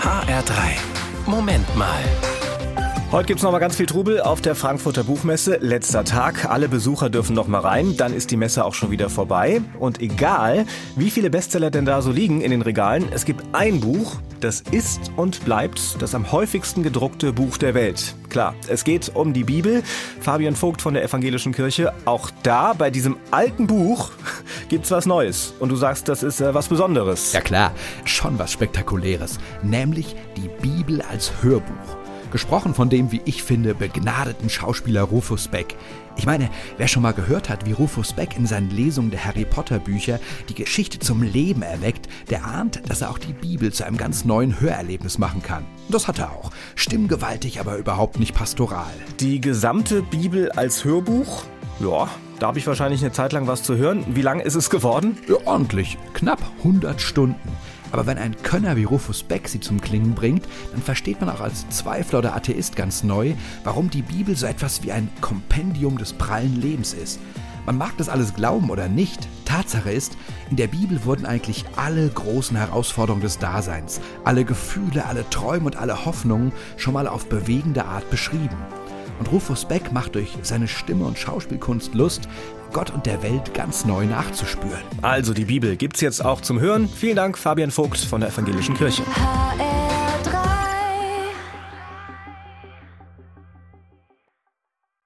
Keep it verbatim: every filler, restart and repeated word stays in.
H R drei. Moment mal. Heute gibt's noch mal ganz viel Trubel auf der Frankfurter Buchmesse. Letzter Tag, alle Besucher dürfen noch mal rein, dann ist die Messe auch schon wieder vorbei. Und egal, wie viele Bestseller denn da so liegen in den Regalen, es gibt ein Buch, das ist und bleibt das am häufigsten gedruckte Buch der Welt. Klar, es geht um die Bibel. Fabian Vogt von der Evangelischen Kirche. Auch da, bei diesem alten Buch, gibt's was Neues. Und du sagst, das ist äh, was Besonderes. Ja klar, schon was Spektakuläres. Nämlich die Bibel als Hörbuch. Gesprochen von dem, wie ich finde, begnadeten Schauspieler Rufus Beck. Ich meine, wer schon mal gehört hat, wie Rufus Beck in seinen Lesungen der Harry Potter Bücher die Geschichte zum Leben erweckt, der ahnt, dass er auch die Bibel zu einem ganz neuen Hörerlebnis machen kann. Das hat er auch. Stimmgewaltig, aber überhaupt nicht pastoral. Die gesamte Bibel als Hörbuch? Ja, da habe ich wahrscheinlich eine Zeit lang was zu hören. Wie lang ist es geworden? Ja, ordentlich. Knapp hundert Stunden. Aber wenn ein Könner wie Rufus Beck sie zum Klingen bringt, dann versteht man auch als Zweifler oder Atheist ganz neu, warum die Bibel so etwas wie ein Kompendium des prallen Lebens ist. Man mag das alles glauben oder nicht. Tatsache ist, in der Bibel wurden eigentlich alle großen Herausforderungen des Daseins, alle Gefühle, alle Träume und alle Hoffnungen schon mal auf bewegende Art beschrieben. Und Rufus Beck macht durch seine Stimme und Schauspielkunst Lust, Gott und der Welt ganz neu nachzuspüren. Also die Bibel gibt's jetzt auch zum Hören. Vielen Dank, Fabian Vogt von der Evangelischen Kirche. H R